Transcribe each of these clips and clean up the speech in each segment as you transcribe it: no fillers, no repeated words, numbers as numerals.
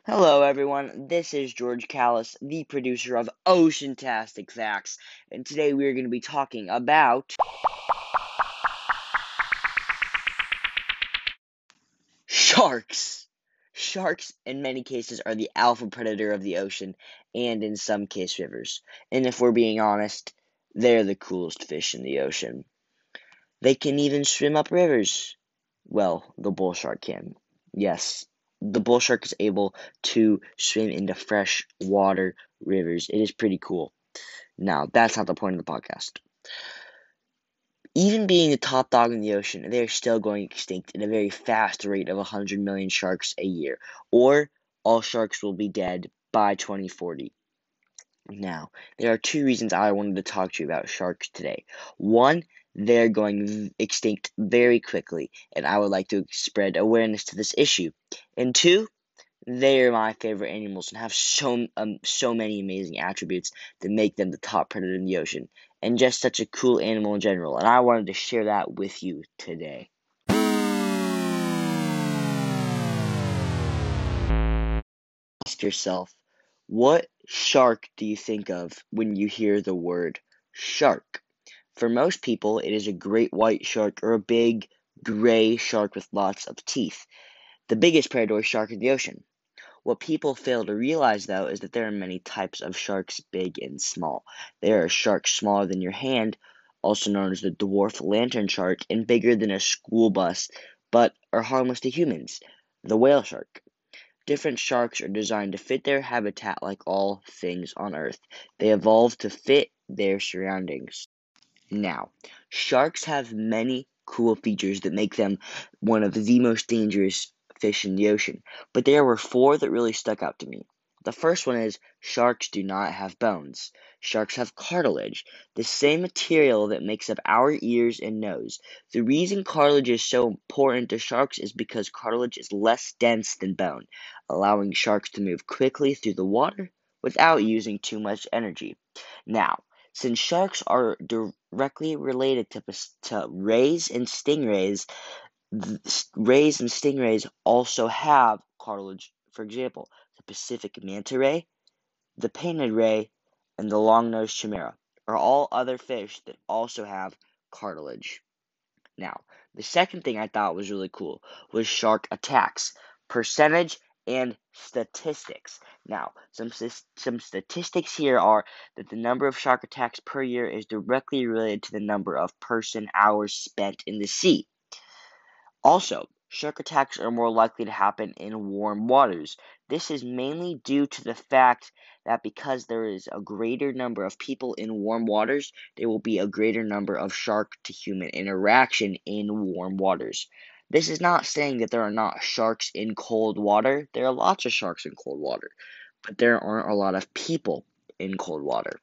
Hello, everyone. This is George Callis, the producer of Oceantastic Facts, and today we are going to be talking about sharks. Sharks, in many cases, are the alpha predator of the ocean and, in some case, rivers. And if we're being honest, they're the coolest fish in the ocean. They can even swim up rivers. Well, the bull shark can. Yes, the bull shark is able to swim into fresh water rivers. It is pretty cool. Now, that's not the point of the podcast. Even being the top dog in the ocean, they are still going extinct at a very fast rate of 100 million sharks a year, or all sharks will be dead by 2040. Now, there are two reasons I wanted to talk to you about sharks today. One, they're going extinct very quickly, and I would like to spread awareness to this issue. And two, they are my favorite animals and have so many amazing attributes that make them the top predator in the ocean, and just such a cool animal in general. And I wanted to share that with you today. Ask yourself, what shark do you think of when you hear the word shark? For most people, it is a great white shark or a big gray shark with lots of teeth, the biggest predatory shark in the ocean. What people fail to realize, though, is that there are many types of sharks, big and small. There are sharks smaller than your hand, also known as the dwarf lantern shark, and bigger than a school bus, but are harmless to humans, the whale shark. Different sharks are designed to fit their habitat like all things on Earth. They evolved to fit their surroundings. Now, sharks have many cool features that make them one of the most dangerous fish in the ocean, but there were four that really stuck out to me. The first one is sharks do not have bones. Sharks have cartilage, the same material that makes up our ears and nose. The reason cartilage is so important to sharks is because cartilage is less dense than bone, allowing sharks to move quickly through the water without using too much energy. Now, since sharks are directly related to rays and stingrays, rays and stingrays also have cartilage. For example, the Pacific manta ray, the painted ray, and the long-nosed chimera are all other fish that also have cartilage. Now, the second thing I thought was really cool was shark attacks, percentage, and statistics. Now, some statistics here are that the number of shark attacks per year is directly related to the number of person hours spent in the sea. Also, shark attacks are more likely to happen in warm waters. This is mainly due to the fact that because there is a greater number of people in warm waters, there will be a greater number of shark to human interaction in warm waters. This is not saying that there are not sharks in cold water. There are lots of sharks in cold water, but there aren't a lot of people in cold water.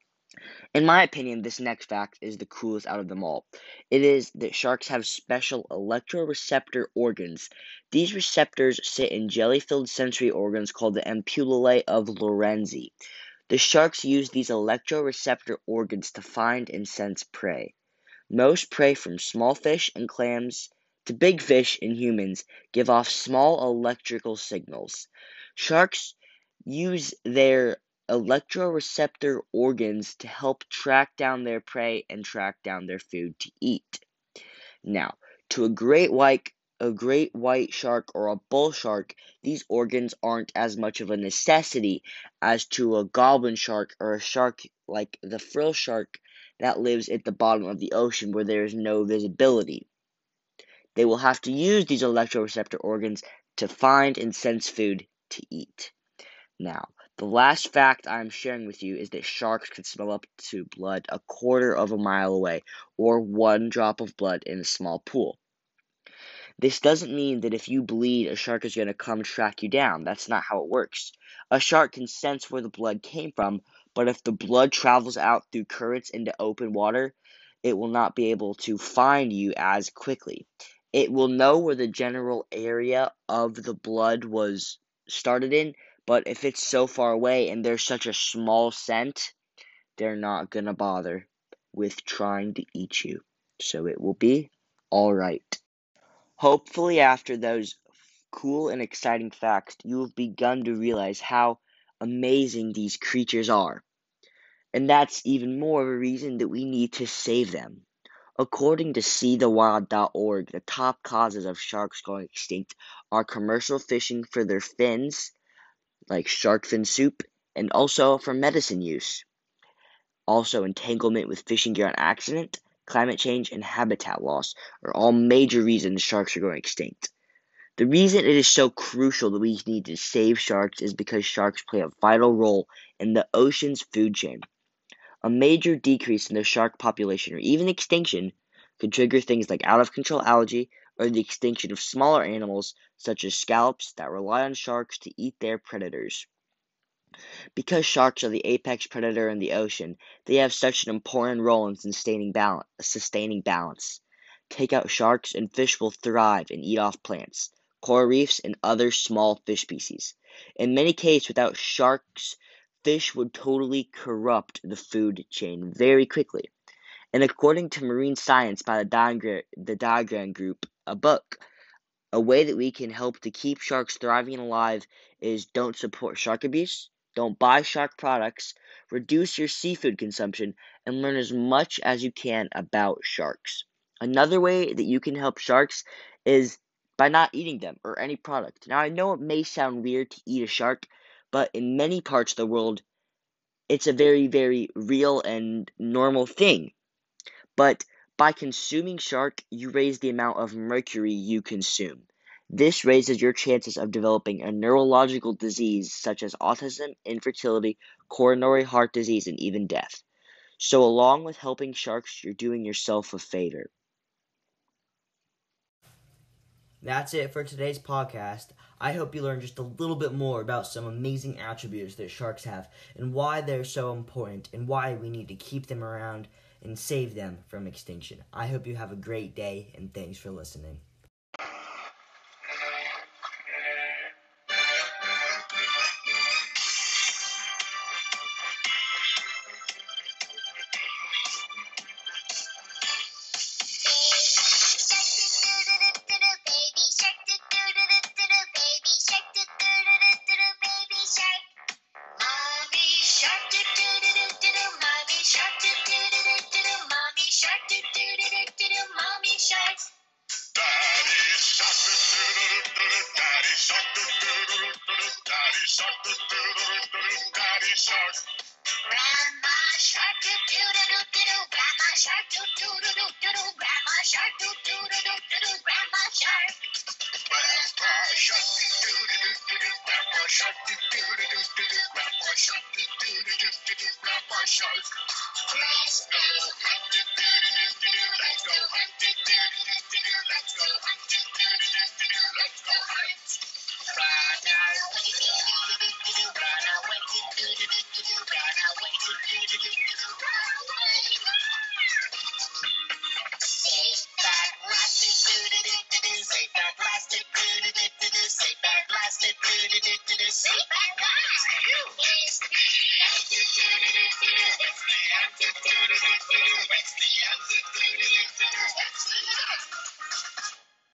In my opinion, this next fact is the coolest out of them all. It is that sharks have special electroreceptor organs. These receptors sit in jelly-filled sensory organs called the ampullae of Lorenzi. The sharks use these electroreceptor organs to find and sense prey. Most prey, from small fish and clams to big fish and humans, give off small electrical signals. Sharks use their electroreceptor organs to help track down their prey and track down their food to eat. Now, to a great white shark or a bull shark, these organs aren't as much of a necessity as to a goblin shark or a shark like the frill shark that lives at the bottom of the ocean where there is no visibility. They will have to use these electroreceptor organs to find and sense food to eat. Now, the last fact I'm sharing with you is that sharks can smell up to blood a quarter of a mile away, or one drop of blood in a smell pool. This doesn't mean that if you bleed, a shark is going to come track you down. That's not how it works. A shark can sense where the blood came from, but if the blood travels out through currents into open water, it will not be able to find you as quickly. It will know where the general area of the blood was started in, but if it's so far away and there's such a small scent, they're not going to bother with trying to eat you. So it will be alright. Hopefully, after those cool and exciting facts, you have begun to realize how amazing these creatures are. And that's even more of a reason that we need to save them. According to seethewild.org, the top causes of sharks going extinct are commercial fishing for their fins, like shark fin soup, and also for medicine use. Also, entanglement with fishing gear on accident, climate change, and habitat loss are all major reasons sharks are going extinct. The reason it is so crucial that we need to save sharks is because sharks play a vital role in the ocean's food chain. A major decrease in the shark population or even extinction could trigger things like out-of-control algae or the extinction of smaller animals such as scallops that rely on sharks to eat their predators. Because sharks are the apex predator in the ocean, they have such an important role in sustaining balance. Take out sharks and fish will thrive and eat off plants, coral reefs, and other small fish species. In many cases, without sharks, fish would totally corrupt the food chain very quickly. And according to Marine Science by the Diagram Group, a book, a way that we can help to keep sharks thriving and alive is don't support shark abuse, don't buy shark products, reduce your seafood consumption, and learn as much as you can about sharks. Another way that you can help sharks is by not eating them or any product. Now, I know it may sound weird to eat a shark, but in many parts of the world, it's a very, very real and normal thing. But by consuming shark, you raise the amount of mercury you consume. This raises your chances of developing a neurological disease such as autism, infertility, coronary heart disease, and even death. So, along with helping sharks, you're doing yourself a favor. That's it for today's podcast. I hope you learned just a little bit more about some amazing attributes that sharks have and why they're so important and why we need to keep them around and save them from extinction. I hope you have a great day and thanks for listening. Grandma shark doo doo doo doo doo. Grandma shark doo doo doo doo doo doo. Grandma shark doo doo doo doo doo doo. Grandma shark. Grandpa shark doo doo doo doo doo. Grandpa shark doo doo doo doo doo. Grandpa shark doo doo doo doo doo. Grandpa shark. Let's go hunt doo doo doo doo doo. Let's go hunt doo doo doo doo doo. Let's go hunt doo doo doo doo doo. Let's go hunt. Run away doo doo doo doo. Run away doo doo doo doo. Run away doo doo doo doo. Run away.